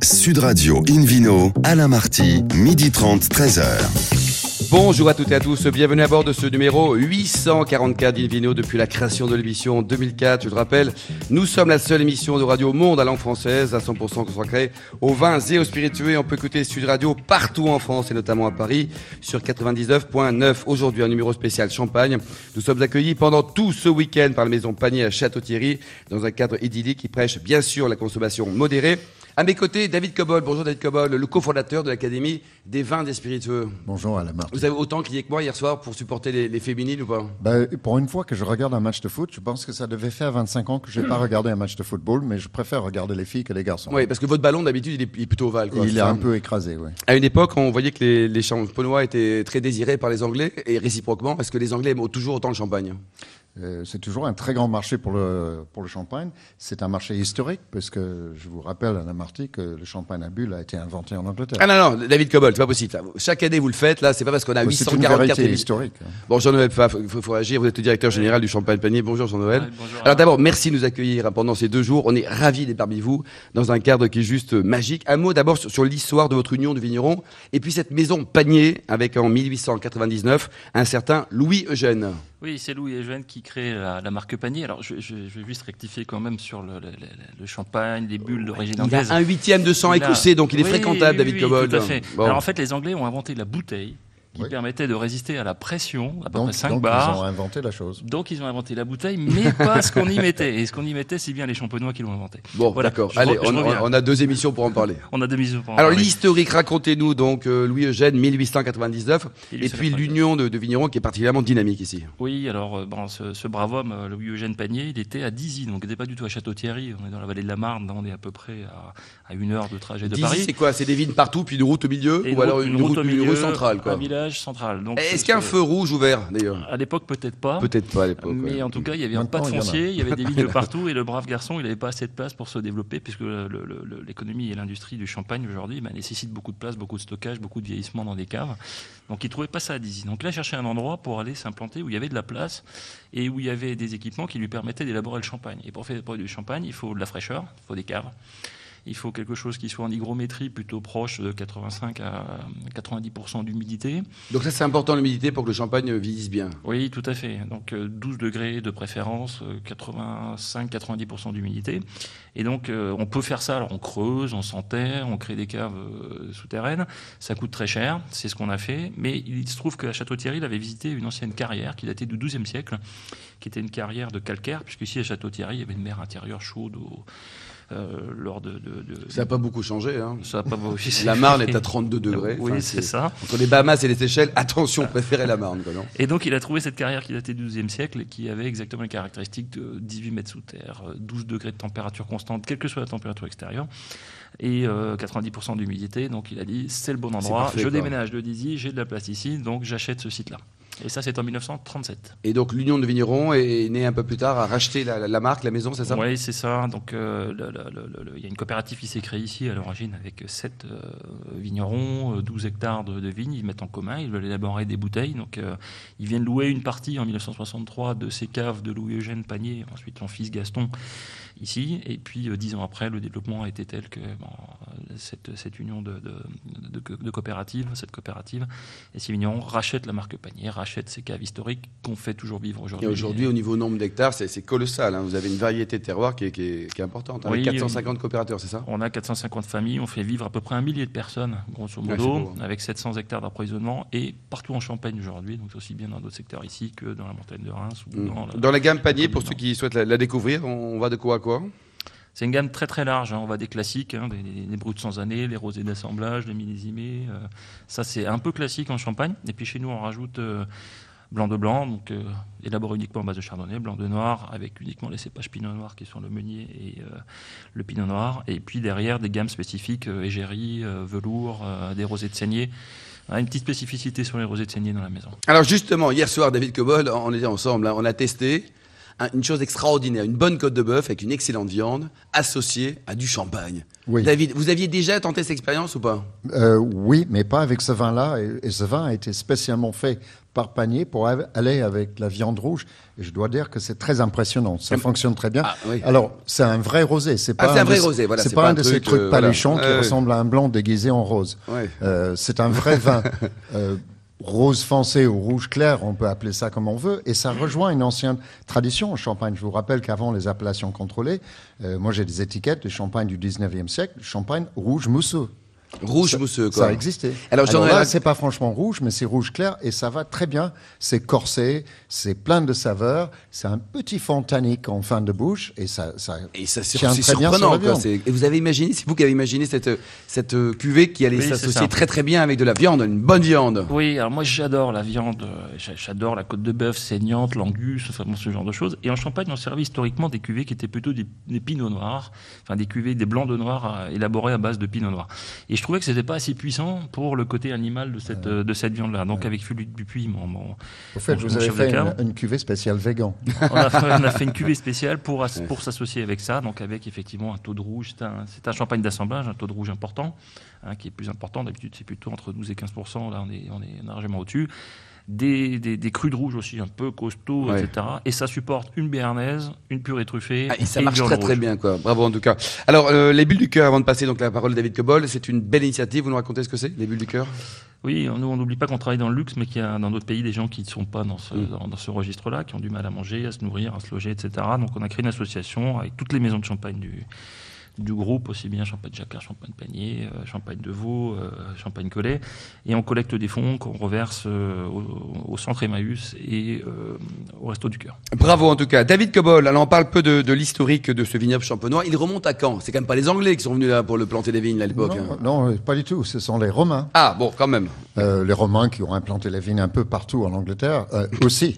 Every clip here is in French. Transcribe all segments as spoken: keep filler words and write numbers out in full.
Sud Radio Invino, Alain Marty, midi trente, treize heures. Bonjour à toutes et à tous, bienvenue à bord de ce numéro huit cent quarante-quatre d'Invino depuis la création de l'émission en deux mille quatre. Je le rappelle, nous sommes la seule émission de radio au monde à langue française, à cent pour cent consacrée aux vins et aux spiritueux. On peut écouter Sud Radio partout en France et notamment à Paris sur quatre-vingt-dix-neuf virgule neuf. Aujourd'hui, un numéro spécial Champagne. Nous sommes accueillis pendant tout ce week-end par la maison Panier à Château-Thierry dans un cadre idyllique qui prêche bien sûr la consommation modérée. À mes côtés, David Cobol. Bonjour David Cobol, le cofondateur de l'Académie des vins des spiritueux. Bonjour Alain Marty. Vous avez autant crié que moi hier soir pour supporter les, les féminines ou pas? Ben, pour une fois que je regarde un match de foot, je pense que ça devait faire vingt-cinq ans que je n'ai pas regardé un match de football, mais je préfère regarder les filles que les garçons. Oui, parce que votre ballon d'habitude il est, il est plutôt ovale. Quoi, il est ça. un peu écrasé, oui. À une époque, on voyait que les, les champenois étaient très désirés par les Anglais et réciproquement. Est-ce que les Anglais aiment toujours autant le champagne? Euh, c'est toujours un très grand marché pour le, pour le champagne. C'est un marché historique, parce que je vous rappelle, Alain Marty, que le champagne à bulles a été inventé en Angleterre. Ah non, non, David Cobol, c'est pas possible. Chaque année, vous le faites, là, c'est pas parce qu'on a huit cent quarante-quatre... C'est une vérité historique. Hein. Bon, Jean-Noël Pfaff, il faut, faut agir, vous êtes le directeur général du Champagne Panier. Bonjour Jean-Noël. Ouais, bonjour. Alors d'abord, merci de nous accueillir pendant ces deux jours. On est ravis d'être parmi vous, dans un cadre qui est juste magique. Un mot d'abord sur, sur l'histoire de votre union de vignerons, et puis cette maison Panier, avec en mille huit cent quatre-vingt-dix-neuf, un certain Louis Eugène. Oui, c'est Louis Eugène qui crée la, la marque Panier. Alors, je, je, je vais juste rectifier quand même sur le, le, le, le champagne, les bulles d'origine anglaise. Il a un huitième de sang écossais, donc il est oui, fréquentable, oui, David oui, Cobol. Tout à fait. Bon. Alors, en fait, les Anglais ont inventé la bouteille qui oui. permettait de résister à la pression, à peu donc, près cinq donc bars. ils ont inventé la chose. Donc, ils ont inventé la bouteille, mais pas ce qu'on y mettait. Et ce qu'on y mettait, c'est bien les champenois qui l'ont inventé. Bon, voilà, d'accord. Je Allez, re, je on, on a deux émissions pour en parler. On a deux émissions pour en Alors, parler. l'historique, racontez-nous donc euh, Louis Eugène, mille huit cent quatre-vingt-dix-neuf, et puis l'union de, de vignerons qui est particulièrement dynamique ici. Oui, alors euh, bon, ce, ce brave homme, euh, Louis Eugène Panier, il était à Dizy, donc il n'était pas du tout à Château-Thierry. On est dans la vallée de la Marne, on est à peu près à, à une heure de trajet de Dizy, Paris. c'est quoi? C'est des vignes partout, puis une route au milieu, et ou alors une, une route, route, au milieu, une rue centrale, quoi. Un village central. Donc, Est-ce qu'il y a un feu rouge ouvert, d'ailleurs? À l'époque, peut-être pas. Peut-être pas à l'époque. Mais ouais. en tout cas, il y avait un pas de foncier, il y avait des vignes partout, et le brave garçon, il n'avait pas assez de place pour se développer, puisque le, le, le, l'économie et l'industrie du champagne aujourd'hui bah, nécessitent beaucoup de place, beaucoup de stockage, beaucoup de vieillissement dans des caves. Donc, il ne trouvait pas ça à Dizy. Donc là, il cherchait un endroit pour aller s'implanter où il y avait de la place et où il y avait des équipements qui lui permettaient d'élaborer le champagne. Et pour faire du champagne, il faut de la fraîcheur, il faut des caves. Il faut quelque chose qui soit en hygrométrie plutôt proche de quatre-vingt-cinq à quatre-vingt-dix pour cent d'humidité. Donc ça, c'est important l'humidité pour que le champagne vieillisse bien. Oui, tout à fait. Donc douze degrés de préférence, quatre-vingt-cinq à quatre-vingt-dix pour cent d'humidité. Et donc euh, on peut faire ça, alors on creuse, on s'enterre, on crée des caves euh, souterraines. Ça coûte très cher, c'est ce qu'on a fait. Mais il se trouve qu'à Château-Thierry, il avait visité une ancienne carrière qui datait du douzième siècle, qui était une carrière de calcaire, puisqu'ici à Château-Thierry, il y avait une mer intérieure chaude au... Euh, lors de, de, de, ça n'a pas beaucoup changé. Hein. Ça a pas, oui, la Marne est à trente-deux degrés. Oui, enfin, c'est, c'est ça. Entre les Bahamas et les Seychelles, attention, préférez la Marne. Quoi, non et donc, il a trouvé cette carrière qui datait du douzième siècle et qui avait exactement les caractéristiques de dix-huit mètres sous terre, douze degrés de température constante, quelle que soit la température extérieure, et euh, quatre-vingt-dix pour cent d'humidité. Donc, il a dit, c'est le bon endroit. Parfait, je quoi. déménage de Dizy, j'ai de la place ici, donc j'achète ce site-là. Et ça, c'est en mille neuf cent trente-sept. Et donc, l'Union de vignerons est née un peu plus tard à racheter la, la marque, la maison, c'est ça? Oui, c'est ça. Donc, euh, le, le, le, le, il y a une coopérative qui s'est créée ici à l'origine avec sept euh, vignerons, douze hectares de, de vignes. Ils mettent en commun, ils veulent élaborer des bouteilles. Donc, euh, ils viennent louer une partie en mille neuf cent soixante-trois de ces caves de Louis Eugène Panier, ensuite son fils Gaston, ici. Et puis, euh, dix ans après, le développement a été tel que bon, cette, cette union de, de, de, de coopératives, cette coopérative, et ces vignerons rachètent la marque Panier, rachètent ces caves historiques qu'on fait toujours vivre aujourd'hui. Et aujourd'hui, au niveau nombre d'hectares, c'est, c'est colossal. Hein. Vous avez une variété de terroirs qui est, qui est, qui est importante. Avec oui, quatre cent cinquante coopérateurs, c'est ça? On a quatre cent cinquante familles, on fait vivre à peu près un millier de personnes, grosso modo, ouais, avec sept cents hectares d'approvisionnement, et partout en Champagne aujourd'hui, donc aussi bien dans d'autres secteurs ici que dans la montagne de Reims. Ou mmh. dans, la, dans la gamme Panier, pour ceux qui souhaitent la, la découvrir, on va de quoi à quoi? C'est une gamme très très large, hein. On va des classiques, hein, des, des, des bruts sans année, les rosés d'assemblage, les millésimés. Euh, ça, c'est un peu classique en Champagne. Et puis chez nous, on rajoute euh, blanc de blanc, donc euh, élaboré uniquement en base de chardonnay, blanc de noir, avec uniquement les cépages pinot noir qui sont le meunier et euh, le pinot noir. Et puis derrière, des gammes spécifiques, euh, égérie, euh, velours, euh, des rosés de saignée. On a une petite spécificité sur les rosés de saignée dans la maison. Alors justement, hier soir, David Cobol, on était ensemble, hein, on a testé. un, une chose extraordinaire, une bonne côte de bœuf avec une excellente viande associée à du champagne. Oui. David, vous aviez déjà tenté cette expérience ou pas? Euh, oui, mais pas avec ce vin-là. Et, et ce vin a été spécialement fait par panier pour aller avec la viande rouge. Et je dois dire que c'est très impressionnant. Ça fonctionne très bien. Ah, oui. Alors, c'est un vrai rosé. C'est pas Ah, c'est un un vrai de, rosé, voilà, c'est c'est pas pas un un de ces truc, trucs euh, paléchants voilà. qui Ouais. ressemble à un blanc déguisé en rose. Ouais. Euh, c'est un vrai vin. Euh, rose foncé ou rouge clair, on peut appeler ça comme on veut, et ça rejoint une ancienne tradition en Champagne. Je vous rappelle qu'avant les appellations contrôlées, euh, moi j'ai des étiquettes de champagne du dix-neuvième siècle, champagne rouge mousseux. Rouge ça, mousseux, quoi. Ça existait. Alors, Alors, j'en ai- là, c'est pas franchement rouge, mais c'est rouge clair et ça va très bien. C'est corsé, c'est plein de saveurs, c'est un petit fond tannique en fin de bouche et ça, ça Et ça, c'est tient c'est très bien sur surprenant, la quoi. viande. C'est- Et vous avez imaginé, c'est vous qui avez imaginé cette, cette euh, cuvée qui allait Oui, c'est s'associer ça. très très bien avec de la viande, une bonne viande. Oui, alors moi j'adore la viande, euh, j'a- j'adore la côte de bœuf saignante, l'angus, enfin bon, ce genre de choses. Et en Champagne, on servait historiquement des cuvées qui étaient plutôt des, des pinots noirs, enfin des cuvées, des blancs de noir euh, élaborés à base de pinot noir. Et je trouvais que c'était pas assez puissant pour le côté animal de cette, euh, de cette viande-là. Donc avec Philippe Dupuis, mon, mon, Au fait, mon- vous mon avez chef de fait cave, une, une cuvée spéciale vegan. on a, fait, on a fait une cuvée spéciale pour, as- pour s'associer avec ça, donc avec effectivement un taux de rouge. C'est un, c'est un champagne d'assemblage, un taux de rouge important, hein, qui est plus important. D'habitude, c'est plutôt entre douze et quinze pour cent. Là, on est, on est largement au-dessus. Des, des, des crus de rouge aussi, un peu costauds, Ouais. et cetera. Et ça supporte une béarnaise, une purée truffée. Ah, et ça une marche viande très rouge. très bien, quoi. Bravo en tout cas. Alors, euh, les bulles du cœur, avant de passer donc la parole à David Cobol, c'est une belle initiative. Vous nous racontez ce que c'est, les bulles du cœur? Oui, nous, on n'oublie pas qu'on travaille dans le luxe, mais qu'il y a dans d'autres pays des gens qui ne sont pas dans ce, Mm. dans, dans ce registre-là, qui ont du mal à manger, à se nourrir, à se loger, et cetera. Donc on a créé une association avec toutes les maisons de champagne du, du groupe, aussi bien Champagne Jacquard, Champagne Panier, euh, Champagne de Vaud, euh, Champagne Collet. Et on collecte des fonds qu'on reverse euh, au, au centre Emmaüs et euh, au Resto du Cœur. Bravo en tout cas. David Cobol, alors on parle peu de, de l'historique de ce vignoble champenois. Il remonte à quand? C'est quand même pas les Anglais qui sont venus là pour le planter des vignes là, à l'époque. hein. Non, non, pas du tout. Ce sont les Romains. Ah bon, quand même. Euh, les Romains qui ont implanté les vignes un peu partout en Angleterre euh, aussi.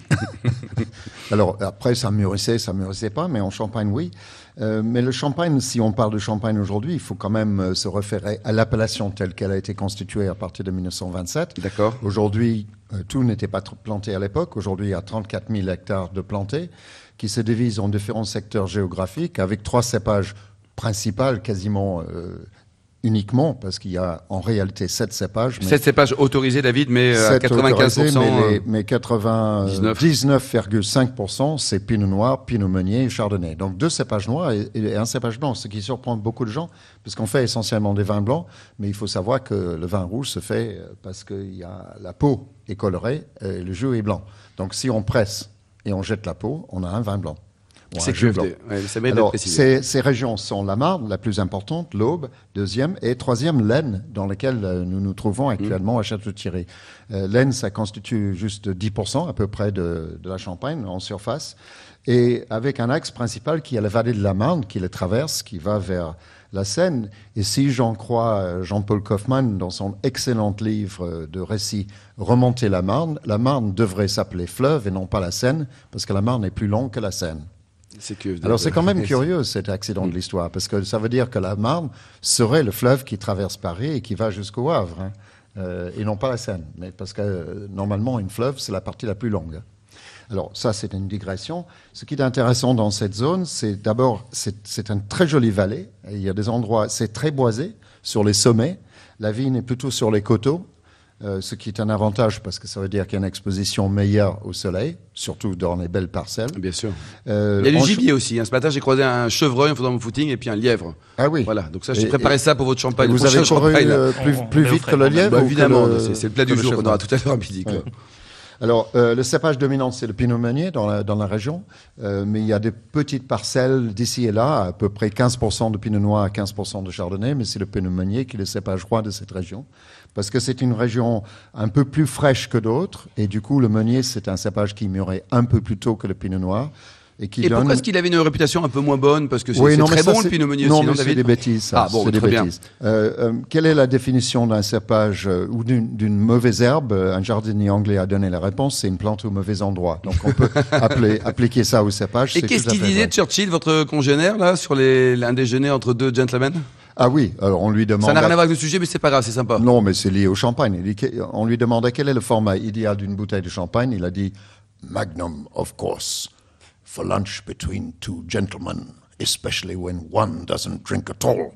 Alors après, ça mûrissait, ça mûrissait pas, mais en Champagne, oui. Euh, mais le Champagne, si on parle de Champagne aujourd'hui, il faut quand même euh, se référer à l'appellation telle qu'elle a été constituée à partir de mille neuf cent vingt-sept. D'accord. Aujourd'hui, euh, tout n'était pas tr- planté à l'époque. Aujourd'hui, il y a trente-quatre mille hectares de plantés qui se divisent en différents secteurs géographiques avec trois cépages principaux quasiment euh, uniquement, parce qu'il y a en réalité sept cépages. mais- Sept cépages autorisés, David, mais euh, à sept quatre-vingt-quinze pour cent. autorisés, mais, les- euh, mais quatre-vingt-dix-neuf virgule cinq pour cent, c'est Pinot Noir, Pinot Meunier et Chardonnay. Donc deux cépages noirs et, et un cépage blanc, ce qui surprend beaucoup de gens, parce qu'on fait essentiellement des vins blancs, mais il faut savoir que le vin rouge se fait euh, parce que il y a, la peau est colorée et le jus est blanc. Donc si on presse et on jette la peau, on a un vin blanc. Ou un C'est jus Q F D. blanc. Ouais, ça mérite d'être Alors, précisé. ces, ces régions sont la Marne, la plus importante, l'Aube, deuxième, et troisième, l'Aisne, dans laquelle euh, nous nous trouvons actuellement à Château-Thierry. Euh, L'Aisne, ça constitue juste dix pour cent à peu près de, de la Champagne en surface, et avec un axe principal qui est la vallée de la Marne, qui le traverse, qui va vers la Seine. Et si j'en crois euh, Jean-Paul Kaufmann dans son excellent livre euh, de récit Remonter la Marne, la Marne devrait s'appeler fleuve et non pas la Seine, parce que la Marne est plus longue que la Seine. C'est Q F D. Alors c'est quand même curieux cet accident de l'histoire, parce que ça veut dire que la Marne serait le fleuve qui traverse Paris et qui va jusqu'au Havre, hein, euh, et non pas la Seine. Mais parce que euh, normalement une fleuve c'est la partie la plus longue. Alors ça c'est une digression. Ce qui est intéressant dans cette zone, c'est d'abord c'est, c'est une très jolie vallée. Et il y a des endroits, c'est très boisé sur les sommets. La vigne est plutôt sur les coteaux. Euh, ce qui est un avantage parce que ça veut dire qu'il y a une exposition meilleure au soleil, surtout dans les belles parcelles. Bien sûr. Euh, Il y a du en- gibier aussi. hein. Ce matin, j'ai croisé un chevreuil en faisant mon footing et puis un lièvre. Ah oui. Voilà. Donc ça, j'ai Et- préparé et- ça pour votre champagne. Vous le prochain avez couru champagne, là. euh, plus, On- on plus est au vite frais, que le quand même. lièvre Bah, ou que évidemment, le- c'est c'est le plat que du le jour qu'on cheval aura tout à l'heure à midi. quoi. Ouais. Alors, euh, le cépage dominant, c'est le Pinot Meunier dans la, dans la région, euh, mais il y a des petites parcelles d'ici et là, à peu près quinze pour cent de Pinot Noir, quinze pour cent de Chardonnay, mais c'est le Pinot Meunier qui est le cépage roi de cette région, parce que c'est une région un peu plus fraîche que d'autres, et du coup, le Meunier, c'est un cépage qui mûrait un peu plus tôt que le Pinot Noir, et qui Et donne... pourquoi est-ce qu'il avait une réputation un peu moins bonne? Parce que c'est Oui, c'est non, mais très ça, bon c'est- le Pinot Meunier non, aussi, non, mais c'est David? des bêtises, ça. Ah bon, c'est des très bien. bêtises. Euh, euh, quelle est la définition d'un cépage euh, ou d'une d'une mauvaise herbe? Un jardinier anglais a donné la réponse, c'est une plante au mauvais endroit. Donc on peut appeler, appliquer ça au cépage. Et c'est qu'est-ce tout à qu'il fait disait, vrai. Churchill, votre congénère, là, sur les, un déjeuner entre deux gentlemen? Ah oui, alors on lui demande... Ça n'a rien à voir avec le sujet, mais c'est pas grave, c'est sympa. Non, mais c'est lié au champagne. Il dit que- On lui demandait quel est le format idéal d'une bouteille de champagne. Il a dit Magnum, of course. for lunch between two gentlemen, especially when one doesn't drink at all.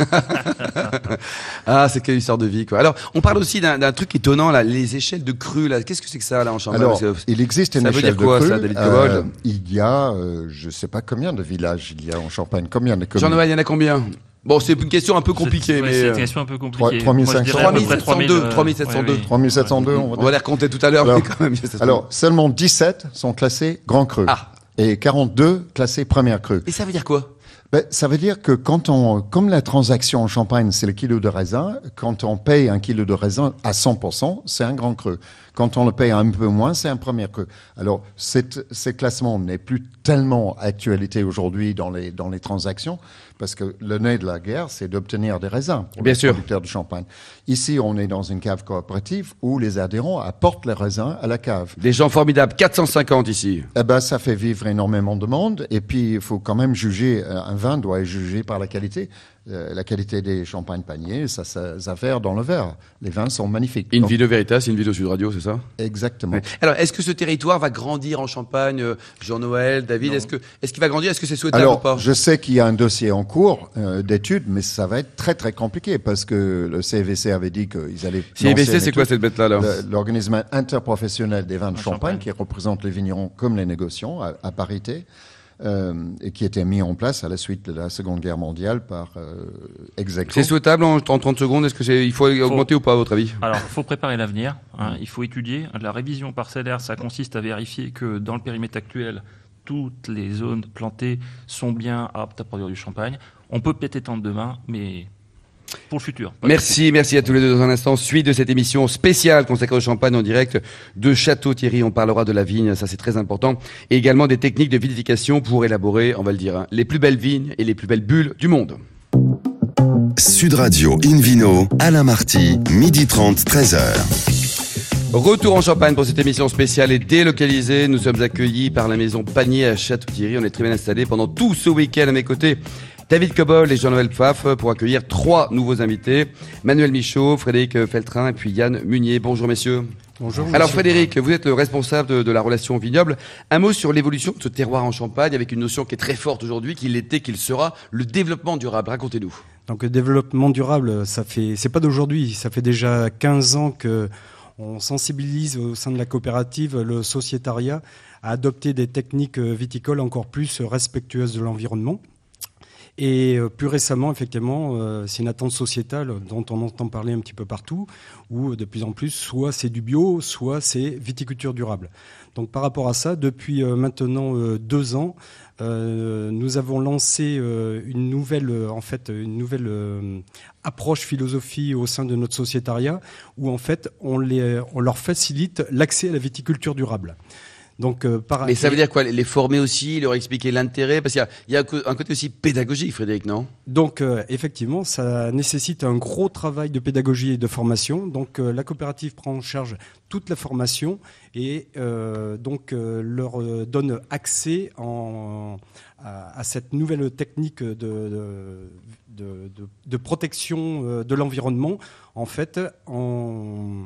Ah, c'est quelle histoire de vie, quoi. Alors, on parle aussi d'un, d'un truc étonnant, là, les échelles de cru, là. Qu'est-ce que c'est que ça, là, en Champagne? Alors, que, il existe une ça veut échelle dire quoi, de cru. ça, David Cobold euh, Il y a, euh, je ne sais pas combien de villages il y a en Champagne. Combien de communes? Jean-Noël, il y en a combien? Bon, c'est une question un peu compliquée, c'est, ouais, mais... c'est euh, une question un peu compliquée. trois mille cinq cents, Moi, je dirais à peu près trois mille sept cent deux, trois mille, trois mille sept cent deux. ouais, oui. trois mille sept cent deux, on va on dire. va les recompter tout à l'heure, Alors, mais quand même. ça Alors, seulement dix-sept sont classés Grand Cru. Ah. Et quarante-deux classés Première Cru. Et ça veut dire quoi? Ben, ça veut dire que quand on, comme la transaction en Champagne, c'est le kilo de raisin, quand on paye un kilo de raisin à cent pour cent, c'est un Grand Cru. Quand on le paye un peu moins, c'est un Premier Cru. Alors, cette, ces classements n'est plus tellement actualité aujourd'hui dans les, dans les transactions, parce que le nez de la guerre, c'est d'obtenir des raisins pour Bien les sûr. producteurs de Champagne. Ici, on est dans une cave coopérative où les adhérents apportent les raisins à la cave. Des gens formidables, quatre cent cinquante ici. Eh ben, ça fait vivre énormément de monde. Et puis, il faut quand même juger, euh, un vin doit être jugé par la qualité. Euh, la qualité des champagnes paniers, ça, ça s'avère dans le verre. Les vins sont magnifiques. In Donc, Vino Veritas, In Vino Sud Radio, c'est ça? exactement. Ouais. Alors, est-ce que ce territoire va grandir en Champagne, euh, Jean-Noël, David? Est-ce que, est-ce qu'il va grandir? Est-ce que c'est souhaitable ou Alors, pas? je sais qu'il y a un dossier en cours euh, d'études, mais ça va être très, très compliqué parce que le C V C avait dit qu'ils allaient... C V C, lancer c'est une quoi étude. cette bête-là, là? Le- L'organisme interprofessionnel des vins de En Champagne, Champagne. qui représente les vignerons comme les négociants à, à parité, euh, et qui était mis en place à la suite de la Seconde Guerre mondiale par euh, Execo. C'est souhaitable en, en trente secondes? Est-ce que c'est, il faut augmenter ou pas, à votre avis? Alors, il faut préparer l'avenir. Hein, il faut étudier. La révision parcellaire, ça consiste à vérifier que dans le périmètre actuel, toutes les zones plantées sont bien aptes à produire du champagne. On peut peut-être étendre demain, mais pour le futur. Pas Merci, merci à tous les deux dans un instant. Suite de cette émission spéciale consacrée au champagne en direct de Château-Thierry. On parlera de la vigne, ça c'est très important. Et également des techniques de vinification pour élaborer, on va le dire, hein, les plus belles vignes et les plus belles bulles du monde. Sud Radio Invino, Alain Marty, midi trente, treize heures. Retour en Champagne pour cette émission spéciale et délocalisée. Nous sommes accueillis par la maison Panier à Château-Thierry. On est très bien installés pendant tout ce week-end à mes côtés. David Cobold et Jean-Noël Pfaff pour accueillir trois nouveaux invités. Manuel Michaud, Frédéric Feltrin et puis Yann Munier. Bonjour messieurs. Bonjour. Alors Frédéric, vous êtes le responsable de, de la relation vignoble. Un mot sur l'évolution de ce terroir en Champagne avec une notion qui est très forte aujourd'hui, qui l'était, qu'il sera, le développement durable. Racontez-nous. Donc le développement durable, ça fait, c'est pas d'aujourd'hui, ça fait déjà quinze ans que on sensibilise au sein de la coopérative le sociétariat à adopter des techniques viticoles encore plus respectueuses de l'environnement. Et plus récemment, effectivement, c'est une attente sociétale dont on entend parler un petit peu partout, où de plus en plus, soit c'est du bio, soit c'est viticulture durable. Donc par rapport à ça, depuis maintenant deux ans, euh, nous avons lancé une nouvelle, en fait, une nouvelle approche philosophie au sein de notre sociétariat, où en fait, on, les, on leur facilite l'accès à la viticulture durable. Donc, euh, par... Mais ça veut dire quoi? Les former aussi, leur expliquer l'intérêt? Parce qu'il y a, il y a un côté aussi pédagogique, Frédéric, non? Donc, euh, effectivement, ça nécessite un gros travail de pédagogie et de formation. Donc, euh, la coopérative prend en charge toute la formation et euh, donc euh, leur euh, donne accès en, à, à cette nouvelle technique de, de, de, de, de protection euh, de l'environnement, en fait, en...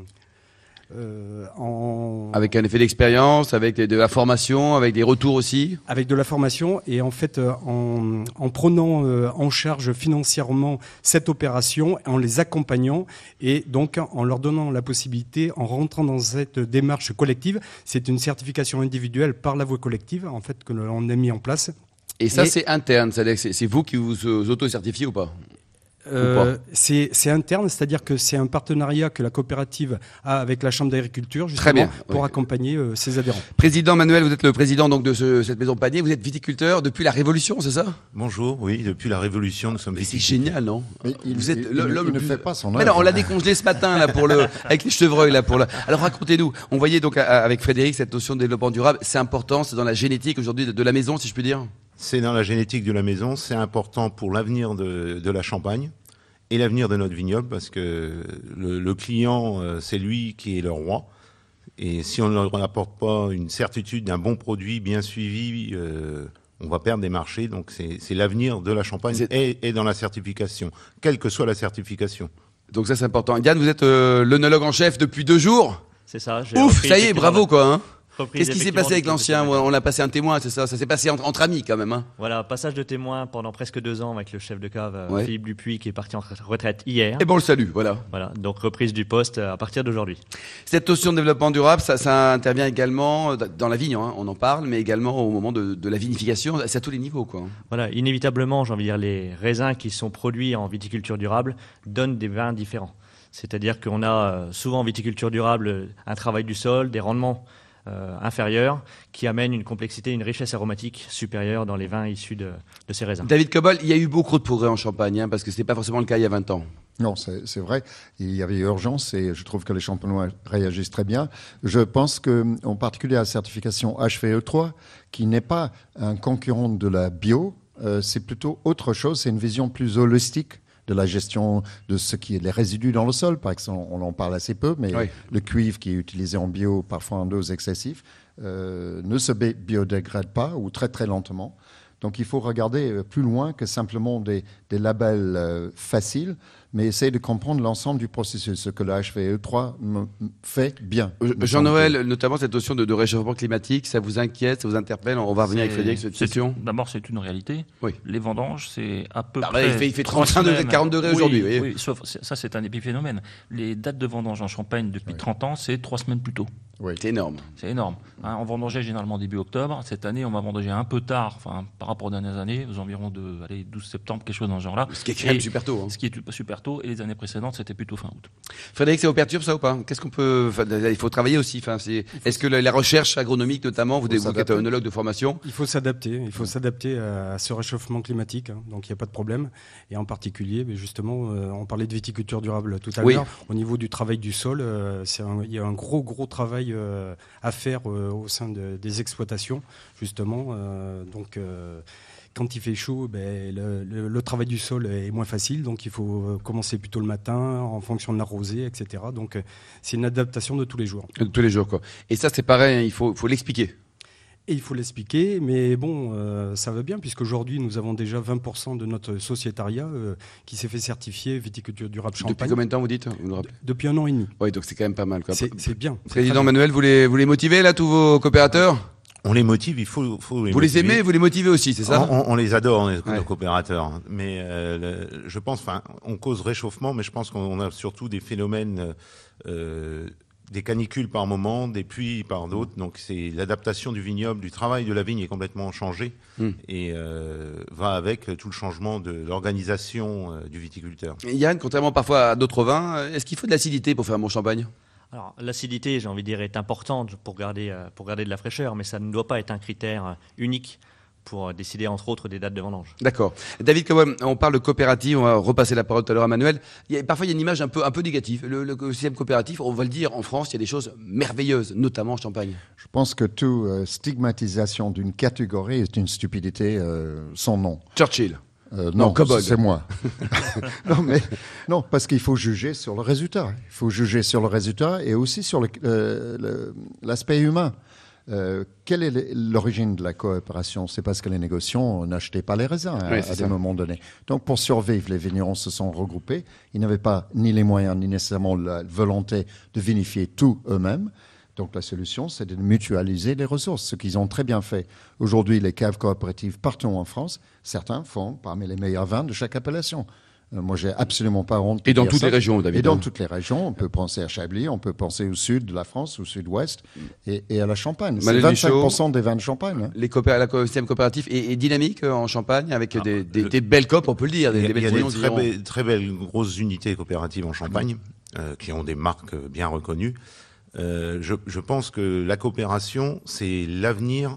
Euh, en... Avec un effet d'expérience, avec de la formation, avec des retours aussi. Avec de la formation et en fait euh, en, en prenant euh, en charge financièrement cette opération, en les accompagnant et donc en leur donnant la possibilité, en rentrant dans cette démarche collective, c'est une certification individuelle par la voie collective en fait que l'on a mis en place. Et ça et... c'est interne, c'est-à-dire que c'est, c'est vous qui vous auto-certifiez ou pas? Euh, c'est, c'est interne, c'est-à-dire que c'est un partenariat que la coopérative a avec la Chambre d'agriculture justement Très bien, pour oui. accompagner euh, ses adhérents. Président Manuel, vous êtes le président donc de ce, cette maison Panier. Vous êtes viticulteur depuis la Révolution, c'est ça? Bonjour, oui, depuis la Révolution, nous sommes Mais c'est viticulteurs. génial, non? Mais il, Vous êtes il- le- il- l'homme il le ne plus- fait pas son Mais œuvre. non, on l'a décongelé ce matin là pour le avec les chevreuils là pour le. Alors racontez-nous. On voyait donc à- avec Frédéric cette notion de développement durable. C'est important, c'est dans la génétique aujourd'hui de, de la maison, si je puis dire. C'est dans la génétique de la maison, c'est important pour l'avenir de, de la Champagne et l'avenir de notre vignoble, parce que le, le client, euh, c'est lui qui est le roi. Et si on ne leur apporte pas une certitude d'un bon produit bien suivi, euh, on va perdre des marchés. Donc c'est, c'est l'avenir de la Champagne C'est- et, et dans la certification, quelle que soit la certification. Donc ça c'est important. Yann, vous êtes euh, l'œnologue en chef depuis deux jours. C'est ça. J'ai Ouf, repris ça y est, effectivement bravo quoi. Hein. Qu'est-ce qui s'est passé avec l'ancien? On a passé un témoin, c'est ça? Ça s'est passé entre, entre amis quand même. Hein. Voilà, passage de témoin pendant presque deux ans avec le chef de cave Ouais. Philippe Dupuis qui est parti en retraite hier. Et bon, on le salue, voilà. Voilà, donc reprise du poste à partir d'aujourd'hui. Cette notion de développement durable, ça, ça intervient également dans la vigne, hein, on en parle, mais également au moment de, de la vinification, c'est à tous les niveaux, quoi. Voilà, inévitablement, j'ai envie de dire, les raisins qui sont produits en viticulture durable donnent des vins différents. C'est-à-dire qu'on a souvent en viticulture durable un travail du sol, des rendements euh, inférieurs qui amènent une complexité, une richesse aromatique supérieure dans les vins issus de, de ces raisins. David Cobol, il y a eu beaucoup de progrès en Champagne, hein, parce que ce n'était pas forcément le cas il y a vingt ans. Non, c'est, c'est vrai. Il y avait urgence et je trouve que les champenois réagissent très bien. Je pense que, en particulier à la certification H V E trois, qui n'est pas un concurrent de la bio, euh, c'est plutôt autre chose. C'est une vision plus holistique de la gestion de ce qui est les résidus dans le sol. Par exemple, on en parle assez peu, mais oui. Le cuivre qui est utilisé en bio, parfois en dose excessive, euh, ne se biodégrade pas ou très très lentement. Donc il faut regarder plus loin que simplement des, des labels euh, faciles, mais essayer de comprendre l'ensemble du processus, ce que le H V E trois m- fait bien. Jean-Noël, notamment cette notion de, de réchauffement climatique, ça vous inquiète, ça vous interpelle? On va revenir avec Frédéric sur cette question. D'abord, c'est une réalité. Oui. Les vendanges, c'est à peu Ah près... bah, il fait, il fait trente-cinq degrés, quarante degrés aujourd'hui. Oui, Oui. oui, sauf, ça, c'est un épiphénomène. Les dates de vendange en Champagne depuis Oui. trente ans, c'est trois semaines plus tôt. Oui. C'est énorme. C'est énorme. Hein, on vendangeait généralement début octobre. Cette année, on va vendanger un peu tard, enfin, par rapport aux dernières années, aux environs de allez, douze septembre, quelque chose dans ce genre-là. Ce qui est quand même Et- super tôt. Hein. Ce qui est super tôt, et les années précédentes, c'était plutôt fin août. Frédéric, ça vous perturbe ça ou pas? Qu'est-ce qu'on peut... Enfin, il faut travailler aussi. Enfin, c'est... Est-ce que la, la recherche agronomique, notamment, vous, vous qui êtes s'adapter. œnologue de formation, Il faut s'adapter, il faut s'adapter à ce réchauffement climatique, hein, donc il n'y a pas de problème. Et en particulier, mais justement, euh, on parlait de viticulture durable tout à Oui. l'heure. Au niveau du travail du sol, euh, c'est un- il y a un gros, gros travail euh, à faire euh, au sein de- des exploitations, justement. euh, donc, euh, quand il fait chaud, ben, le, le- le travail du sol est moins facile, donc il faut euh, commencer plutôt le matin en fonction de la rosée, et cetera. Donc, euh, c'est une adaptation de tous les jours. de tous les jours, quoi. Et ça, c'est pareil, hein, il faut, faut l'expliquer. Et il faut l'expliquer, mais bon, euh, ça va bien, puisqu'aujourd'hui, nous avons déjà vingt pour cent de notre sociétariat euh, qui s'est fait certifier viticulture durable Depuis Champagne. combien de temps, vous dites? Vous nous rappelez? Depuis un an et demi. Oui, donc c'est quand même pas mal, quoi. C'est c'est bien. C'est Président très bien. Manuel, vous les, vous les motivez, là, tous vos coopérateurs? On les motive, il faut, faut les Vous les motiver. aimez, vous les motivez aussi, c'est ça? on, on les adore, les, Ouais. nos coopérateurs. Mais euh, le- je pense, enfin, on cause réchauffement, mais je pense qu'on a surtout des phénomènes, euh, des canicules par moment, des pluies par d'autres. Donc c'est l'adaptation du vignoble, du travail de la vigne est complètement changé Mm. et euh, va avec tout le changement de l'organisation euh, du viticulteur. Yann, contrairement parfois à d'autres vins, euh, est-ce qu'il faut de l'acidité pour faire un bon champagne? Alors, l'acidité, j'ai envie de dire, est importante pour garder, euh, pour garder de la fraîcheur, mais ça ne doit pas être un critère euh, unique pour euh, décider, entre autres, des dates de vendange. D'accord. David Cobol, on parle de coopérative, on va repasser la parole tout à l'heure à Manuel. Il y a, parfois, il y a une image un peu, un peu négative. Le, le système coopératif, on va le dire, en France, il y a des choses merveilleuses, notamment en Champagne. Je pense que toute euh, stigmatisation d'une catégorie est une stupidité euh, sans nom. Churchill. Euh, Non, non, Cobol. c'est moi. non, mais non, parce qu'il faut juger sur le résultat. Il faut juger sur le résultat et aussi sur le- euh, le- l'aspect humain. Euh, quelle est l'origine de la coopération? C'est parce que les négociants n'achetaient pas les raisins à, Oui, c'est à ça. des moments donnés. Donc, pour survivre, les vignerons se sont regroupés. Ils n'avaient pas ni les moyens ni nécessairement la volonté de vinifier tout eux-mêmes. Donc, la solution, c'est de mutualiser les ressources, ce qu'ils ont très bien fait. Aujourd'hui, les caves coopératives partout en France, certains font parmi les meilleurs vins de chaque appellation. Euh, moi, j'ai absolument pas honte. de Et dans dire toutes ça. les régions, David. Et dans hein. toutes les régions, on peut penser à Chablis, on peut penser au sud de la France, au sud-ouest, et, et à la Champagne. C'est Manuel vingt-cinq pour Michaud. cent des vins de Champagne. hein. Les coopé- la co- système coopératif est, est dynamique euh, en Champagne, avec Ah, des, des, le- des belles copes, on peut le dire, des, Il y a, des il y a belles des brouillons, très, diront. belles, très belles grosses unités coopératives en Champagne euh, qui ont des marques bien reconnues. Euh, je, je pense que la coopération, c'est l'avenir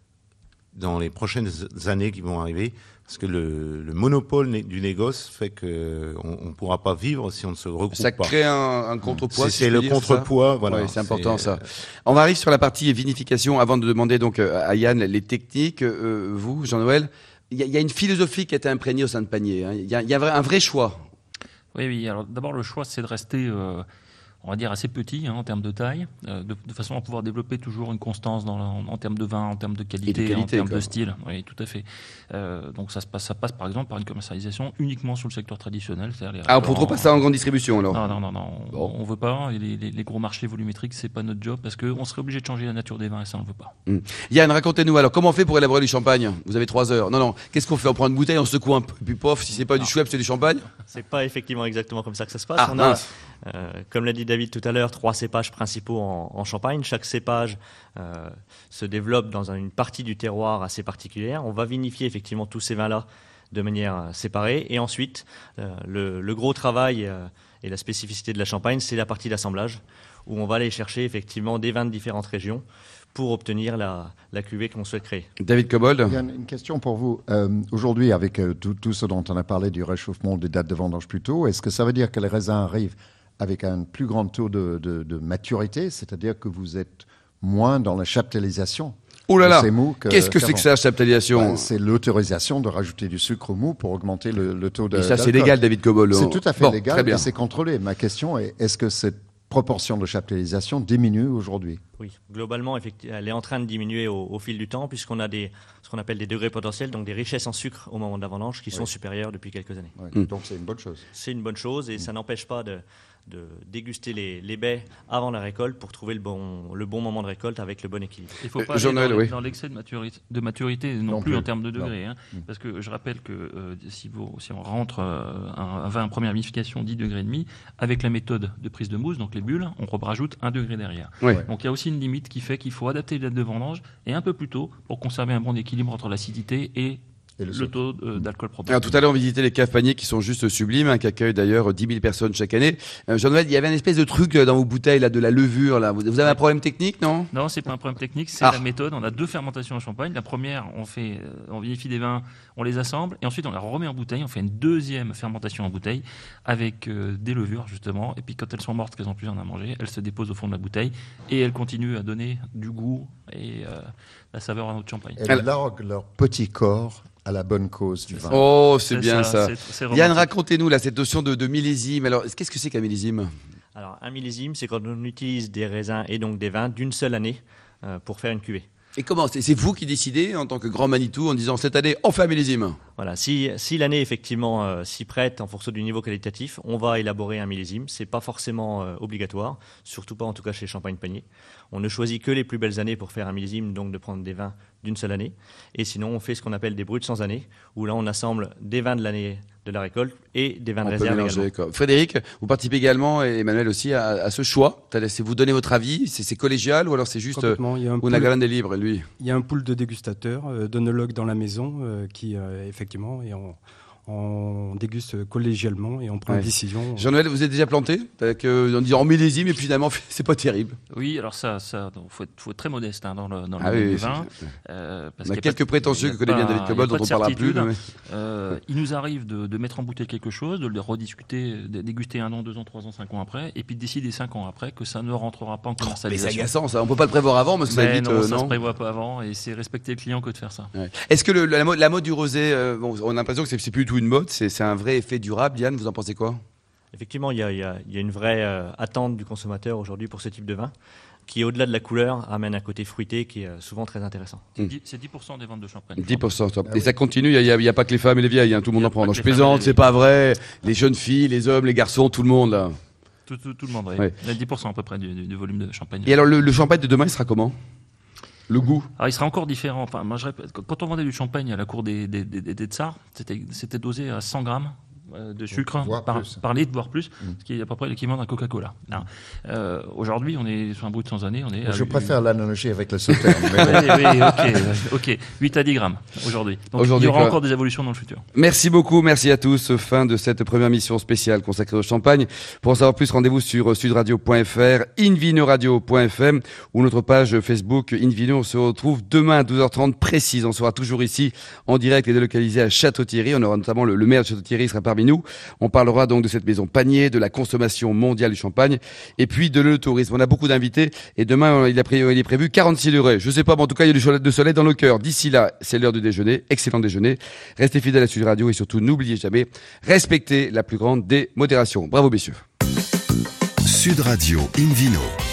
dans les prochaines années qui vont arriver, parce que le, le monopole né- du négoce fait qu'on ne pourra pas vivre si on ne se regroupe Ça pas. crée un, un contrepoids. C'est si c'est je le peux dire, c'est ça contrepoids, voilà. Ouais, c'est important C'est, ça. euh, On arrive sur la partie vinification avant de demander donc euh, à Yann les techniques. Euh, vous, Jean-Noël, il y, a- il y a une philosophie qui a été imprégnée au sein de Panier. hein. Il y a, il y a un vrai- un vrai choix. Oui, oui. Alors d'abord, le choix, c'est de rester euh, on va dire assez petit hein, en termes de taille, euh, de, de façon à pouvoir développer toujours une constance dans la, en, en termes de vin, en termes de qualité, de qualité en termes quoi. de style. Oui, tout à fait. Euh, donc ça se passe, ça passe par exemple par une commercialisation uniquement sur le secteur traditionnel. C'est-à-dire les Ah, on peut trop passer en grande distribution alors. Non, non, non, non. Bon. On, on veut pas. Et les, les, les gros marchés volumétriques, c'est pas notre job parce qu'on serait obligé de changer la nature des vins et ça, on veut pas. Mmh. Yann, racontez-nous alors comment on fait pour élaborer du champagne? Vous avez trois heures. Non, non. Qu'est-ce qu'on fait? On prend une bouteille, on secoue un peu, puis pof. Si c'est pas du Schweppes, c'est du champagne. C'est pas effectivement exactement comme ça que ça se passe. Ah, On a, mince. euh, comme l'a dit David tout à l'heure, trois cépages principaux en, en Champagne. Chaque cépage euh, se développe dans un- une partie du terroir assez particulière. On va vinifier effectivement tous ces vins-là de manière euh, séparée. Et ensuite, euh, le, le gros travail euh, et la spécificité de la Champagne, c'est la partie d'assemblage, où on va aller chercher effectivement des vins de différentes régions pour obtenir la, la cuvée qu'on souhaite créer. David Cobold. Yann, une question pour vous. Euh, Aujourd'hui, avec euh, tout, tout ce dont on a parlé du réchauffement des dates de vendange plus tôt, est-ce que ça veut dire que les raisins arrivent avec un plus grand taux de, de, de maturité, c'est-à-dire que vous êtes moins dans la chaptalisation Oh là de là. ces mous que- Qu'est-ce que c'est que qu'avant? ça, chaptalisation? Ouais, C'est l'autorisation de rajouter du sucre mou pour augmenter le, le taux de Et ça, c'est d'alcool. légal, David Cobold. C'est tout à fait Bon, légal très bien. et c'est contrôlé. Ma question est, est-ce que cette proportion de chaptalisation diminue aujourd'hui? Oui, globalement, effectivement, elle est en train de diminuer au, au fil du temps, puisqu'on a des, ce qu'on appelle des degrés potentiels, donc des richesses en sucre au moment de la vendange, qui sont supérieures depuis quelques années. Ouais. Mm. Donc c'est une bonne chose. C'est une bonne chose et ça n'empêche pas de, de déguster les, les baies avant la récolte pour trouver le bon, le bon moment de récolte avec le bon équilibre. Il ne faut Euh, pas aller Jean-Noël, dans, oui. dans l'excès de maturité, de maturité non, Non plus, plus. en termes de degrés. Hein, Mm. parce que je rappelle que euh, si, vous, si on rentre euh, un, un vin en première vinification dix degrés et demi, avec la méthode de prise de mousse, donc les bulles, on rajoute un degré derrière. Oui. Ouais. Donc il y a aussi une limite qui fait qu'il faut adapter les dates de vendange et un peu plus tôt pour conserver un bon équilibre entre l'acidité et, Et le le, sucre. taux euh, d'alcool propre. Alors, tout à l'heure, on visitait les caves paniers qui sont juste sublimes, hein, qui accueillent d'ailleurs dix mille personnes chaque année. Euh, Jean-Noël, il y avait un espèce de truc euh, dans vos bouteilles, là, de la levure, là. Vous vous avez un problème technique, non? Non, c'est pas un problème technique, c'est Ah. la méthode. On a deux fermentations en champagne. La première, on fait, euh, on vinifie des vins, on les assemble, et ensuite on la remet en bouteille. On fait une deuxième fermentation en bouteille avec euh, des levures justement. Et puis quand elles sont mortes, qu'elles n'ont plus rien à manger, elles se déposent au fond de la bouteille et elles continuent à donner du goût et euh, la saveur à notre champagne. Elles larguent leur petit corps à la bonne cause du vin. Oh, c'est bien ça. c'est- c'est Yann, romantique. racontez-nous, là, cette notion de, de millésime. Alors, qu'est-ce que c'est qu'un millésime? Alors, un millésime, c'est quand on utilise des raisins et donc des vins d'une seule année euh, pour faire une cuvée. Et comment? C'est c'est vous qui décidez, en tant que grand Manitou, en disant, cette année, on fait un millésime. Voilà, si, si l'année effectivement euh, s'y prête en fonction du niveau qualitatif, on va élaborer un millésime. C'est pas forcément euh, obligatoire, surtout pas en tout cas chez Champagne Panier. On ne choisit que les plus belles années pour faire un millésime, donc de prendre des vins d'une seule année. Et sinon, on fait ce qu'on appelle des bruts sans année, où là on assemble des vins de l'année de la récolte et des vins de On peut réserve mélanger, également. quoi. Frédéric, vous participez également, et Emmanuel aussi, à, à ce choix. C'est vous donner votre avis, c'est c'est collégial ou alors c'est juste euh, Complètement. Il y a un pool, Unagalan est libre, lui. il y a un pool de dégustateurs, euh, d'œnologues dans la maison euh, qui, euh, effectivement, et on, on déguste collégialement et on prend Ouais. une décision. Jean-Noël, vous êtes déjà planté avec, euh, en disant en millésime et puis finalement c'est pas terrible. Oui, alors ça, ça, donc, faut être, faut être très modeste hein, dans le dans le Ah monde oui, du c'est- vin. c'est- Euh, parce On a qu'il y a quelques pas de- prétentieux il y a que connaît bien pas- David il y a Cobold pas dont de on parlera plus. certitude. mais- Euh, il nous arrive de, de mettre en bouteille quelque chose, de le rediscuter, de déguster un an, deux ans, trois ans, cinq ans après, et puis de décider cinq ans après que ça ne rentrera pas en Mais c'est commercialisation. agaçant ça, on peut pas le prévoir avant parce que ça Mais évite, non, euh, ça non se prévoit pas avant, et c'est respecter le client que de faire ça. Ouais. Est-ce que le- la, mode, la mode du rosé, euh, bon, on a l'impression que c'est c'est plus du tout une mode, c'est c'est un vrai effet durable. Yann, vous en pensez quoi? Effectivement, il y a, il y a- il y a une vraie euh, attente du consommateur aujourd'hui pour ce type de vin, qui au-delà de la couleur amène un côté fruité qui est euh, souvent très intéressant. Mm. Dix- C'est dix pour cent des ventes de champagne. dix pour cent, top. Ah Et oui. ça continue, il n'y a, il y a pas que les femmes et les vieilles, hein, tout le Il y monde a en prend. pas Non, que je les femmes et plaisante, les c'est pas vrai. Les jeunes filles, les hommes, les garçons, tout le monde là. Tout, tout- tout le monde, oui. Ouais. Il y a dix pour cent à peu près du, du- du volume de champagne. Et alors le, le champagne de demain, il sera comment? Le goût? Alors, il sera encore différent. Enfin, moi, je répète, quand on vendait du champagne à la cour des, des, des, des tsars, c'était, c'était dosé à cent grammes euh, de sucre Voire par, plus. par litre, voire plus, Mm. ce qui est à peu près l'équivalent d'un Coca-Cola. Hein. Euh, aujourd'hui, on est sur un brut sans année. On est à Je huit- préfère l'analogie avec le sauter. mais bon. Oui, oui, ok, euh, ok. huit à dix grammes aujourd'hui. Donc, Aujourd'hui, il y aura quoi. encore des évolutions dans le futur. Merci beaucoup, merci à tous. Fin de cette première mission spéciale consacrée au champagne. Pour en savoir plus, rendez-vous sur sudradio point f r, invinoradio point f m ou notre page Facebook Invino. On se retrouve demain à douze heures trente précise. On sera toujours ici en direct et délocalisé à Château-Thierry. On aura notamment le, le maire de Château-Thierry qui sera parmi nous. On parlera donc de cette maison panier, de la consommation mondiale du champagne et puis de le tourisme. On a beaucoup d'invités et demain il, a pré- il est prévu quarante-six degrés. Je sais pas, mais en tout cas il y a du soleil- de soleil dans le cœur. D'ici là, c'est l'heure du déjeuner. Excellent déjeuner. Restez fidèles à Sud Radio et surtout n'oubliez jamais, respectez la plus grande des modérations. Bravo messieurs. Sud Radio Invino.